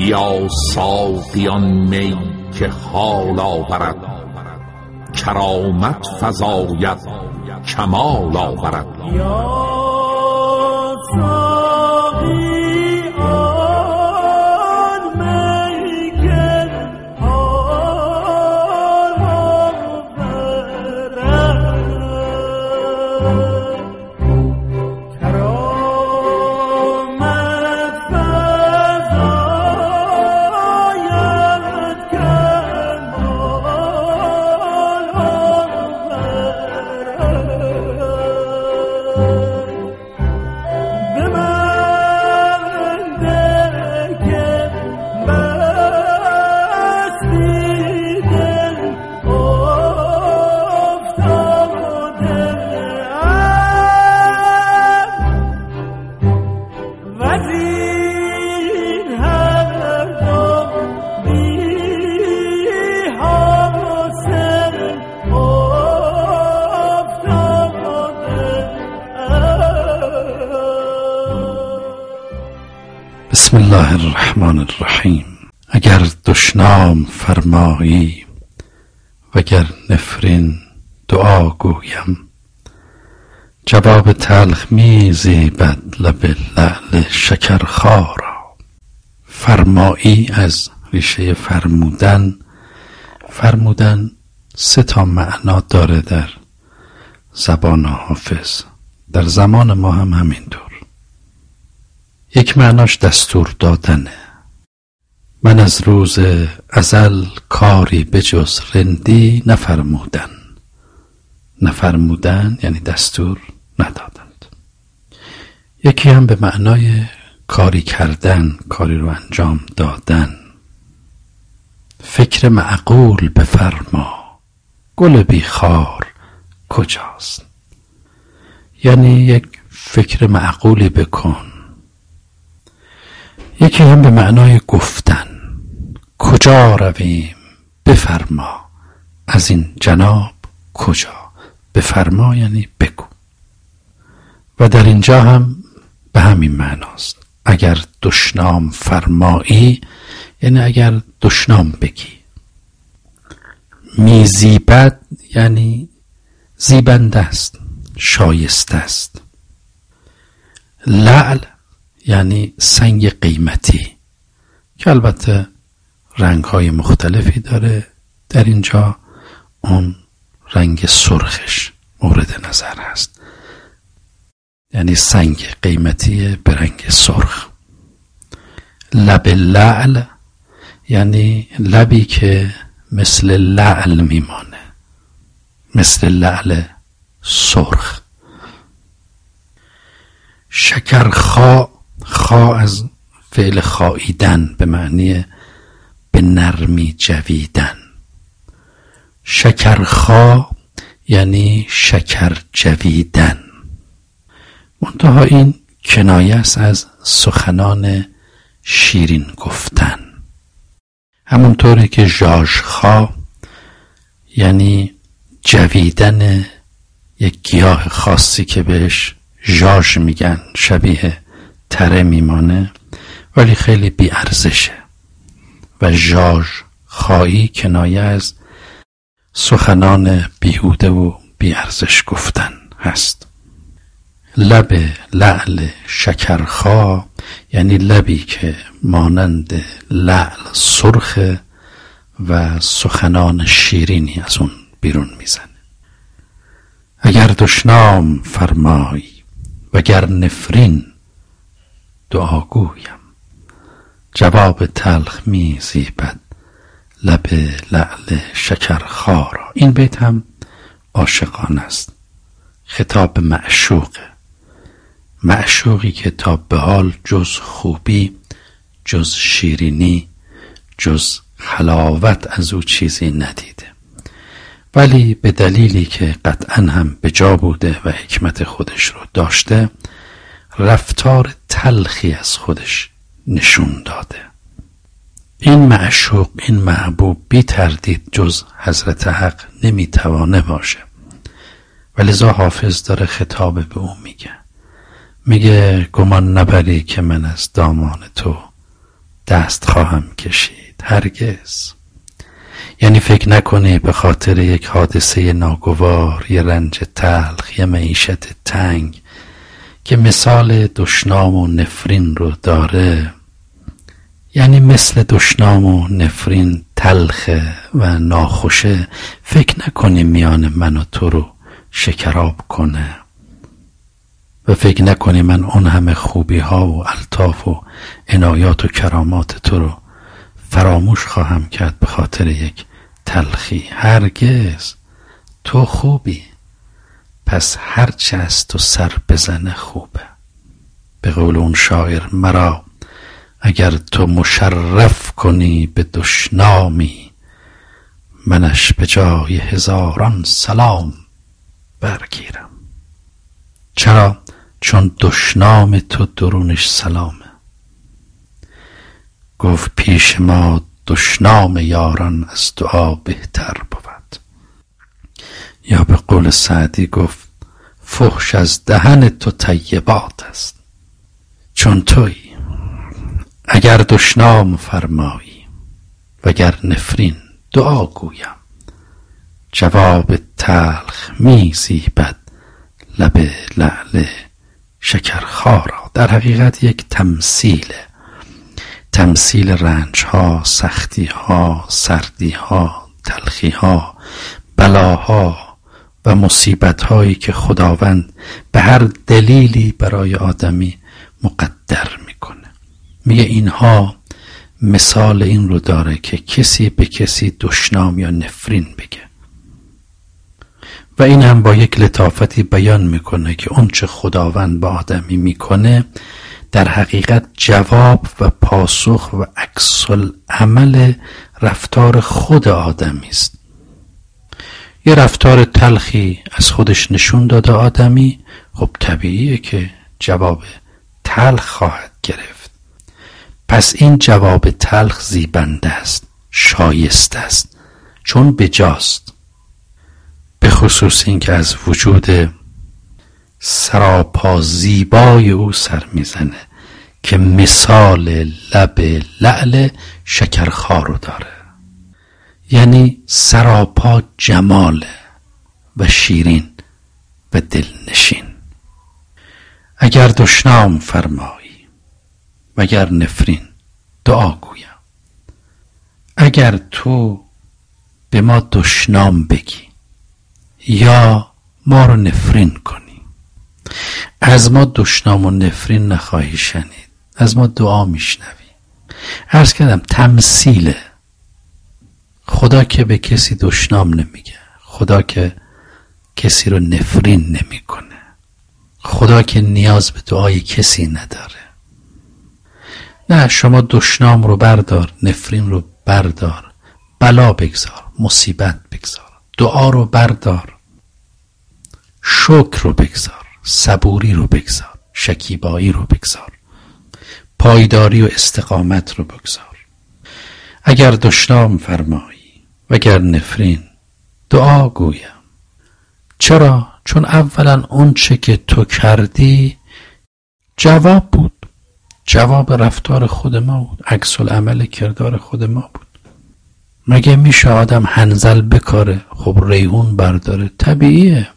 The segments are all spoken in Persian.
بیا ساقیان می که حال آورد، کرامت فزاید کمال آورد. بسم الله الرحمن الرحیم. اگر دشنام فرمایی وگر نفرین دعا گویم، جواب تلخ می زیبد لب لعل شکرخارا. فرمایی از ریشه فرمودن. فرمودن 3 معنا داره در زبان حافظ، در زمان ما هم همینطور. یک معناش دستور دادنه. من از روز ازل کاری به جز رندی نفرمودن. نفرمودن یعنی دستور ندادند. یکی هم به معنای کاری کردن، کاری رو انجام دادن. فکر معقول بفرما، گل بی خار کجاست؟ یعنی یک فکر معقولی بکن. یکی هم به معنای گفتن، کجا رویم بفرما، از این جناب کجا. بفرما یعنی بگو. و در اینجا هم به همین معناست. اگر دشنام فرمایی یعنی اگر دشنام بگی. میزیبد یعنی زیبنده است، شایسته است. لعل یعنی سنگ قیمتی که البته رنگ‌های مختلفی داره. در اینجا اون رنگ سرخش مورد نظر هست، یعنی سنگ قیمتی به رنگ سرخ. لب لعل یعنی لبی که مثل لعل میمانه، مثل لعل سرخ. شکرخا، خا از فعل خاییدن به معنی به نرمی جویدن. شکرخا یعنی شکر جویدن. منتها این کنایه است از سخنان شیرین گفتن. همونطوری که ژاژخا یعنی جویدن یک گیاه خاصی که بهش ژاژ میگن، شبیه تره میمانه ولی خیلی بی ارزشه. و ژاژخایی کنایه از سخنان بیهوده و بی ارزش گفتن هست. لب لعل شکرخا یعنی لبی که مانند لعل سرخ و سخنان شیرینی از اون بیرون میزنه. اگر دشنام فرمایی وگر نفرین دعا گویم، جواب تلخ می زیبد لب لعل شکرخارا. این بیت هم عاشقانه است، خطاب معشوقه. معشوقی که تا به حال جز خوبی، جز شیرینی، جز حلاوت از او چیزی ندیده، ولی به دلیلی که قطعا هم به جا بوده و حکمت خودش رو داشته، رفتار تلخی از خودش نشون داده. این معشوق، این محبوب بی تردید جز حضرت حق نمیتوانه باشه. ولذا حافظ داره خطاب به اون میگه گمان نبری که من از دامان تو دست خواهم کشید. هرگز. یعنی فکر نکنی به خاطر یک حادثه ناگوار، یه رنج تلخ، یه معیشت تنگ که مثال دشنام و نفرین رو داره، یعنی مثل دشنام و نفرین تلخه و ناخوشه، فکر نکنی میان من و تو رو شکراب کنه و فکر نکنی من اون همه خوبی ها و الطاف و عنایات و کرامات تو رو فراموش خواهم کرد به خاطر یک تلخی. هرگز. تو خوبی، پس هرچه از تو سر بزنه خوبه. به قول اون شاعر، مرا اگر تو مشرف کنی به دشنامی، منش به جای هزاران سلام برگیرم. چرا؟ چون دشنام تو درونش سلامه. گفت پیش ما دشنام یاران از دعا بهتر بود. یا به قول سعدی گفت فحش از دهن تو طیبات است. چون تویی اگر دشنام فرمایی وگر نفرین دعا گویم، جواب تلخ می زیبد لب لعل شکرخارا. در حقیقت یک تمثیل رنج ها، سختی ها، سردی ها، تلخی ها، بلاها و مصیبت هایی که خداوند به هر دلیلی برای آدمی مقدر میکنه. میگه اینها مثال این رو داره که کسی به کسی دشنام یا نفرین بگه و این هم با یک لطافتی بیان میکنه که اون چه خداوند با آدمی میکنه در حقیقت جواب و پاسخ و عکس العمل رفتار خود آدمی است. یه رفتار تلخی از خودش نشون داده آدمی، خب طبیعیه که جواب تلخ خواهد گرفت. پس این جواب تلخ زیبنده است، شایسته است، چون بجاست. به خصوص این که از وجود سراپا زیبای او سر میزنه که مثال لب لعل شکرخار رو داره، یعنی سراپا جماله و شیرین و دلنشین. اگر دشنام فرمایی وگر نفرین دعا گویم. اگر تو به ما دشنام بگی یا ما رو نفرین کنی، از ما دشنام و نفرین نخواهی شنید، از ما دعا میشنوی. عرض کردم تمثیله. خدا که به کسی دشنام نمیگه، خدا که کسی رو نفرین نمیکنه، خدا که نیاز به دعای کسی نداره. نه، شما دشنام رو بردار، نفرین رو بردار، بلا بگذار، مصیبت بگذار، دعا رو بردار، شکر رو بگذار، صبوری رو بگذار، شکیبایی رو بگذار، پایداری و استقامت رو بگذار. اگر دشنام فرمایی وگر نفرین دعا گویم. چرا؟ چون اولا اون چه که تو کردی جواب بود، جواب رفتار خود ما بود، عکس العمل کردار خود ما بود. مگه میشه آدم حنظل بکاره خب ریحون برداره؟ طبیعیه.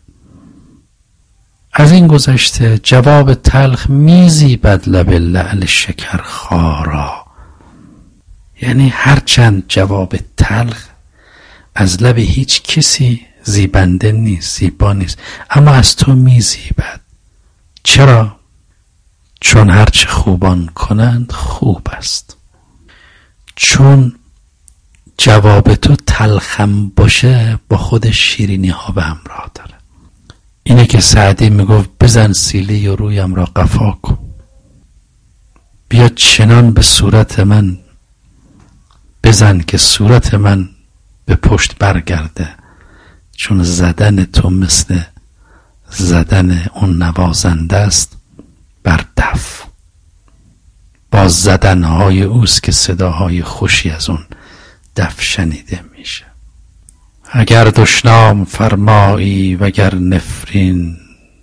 از این گذشته جواب تلخ میزیبد لب لعل شکرخارا، یعنی هرچند جواب تلخ از لب هیچ کسی زیبنده نیست، زیبا نیست، اما از تو میزیبد. چرا؟ چون هرچه خوبان کنند خوب است. چون جواب تو تلخم باشه با خود شیرینی ها به همراه داره. اینه که سعدی میگفت بزن سیلی و رویم را قفا کن، بیا چنان به صورت من بزن که صورت من به پشت برگرده، چون زدن تو مثل زدن اون نوازنده است بر دف. با زدنهای اوست که صداهای خوشی از اون دف شنیده میشه. اگر دشنام فرمایی وگر نفرین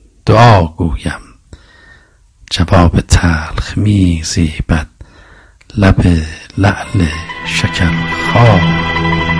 دعا گویم، جواب تلخ می زیبد لب لعل شکرخواب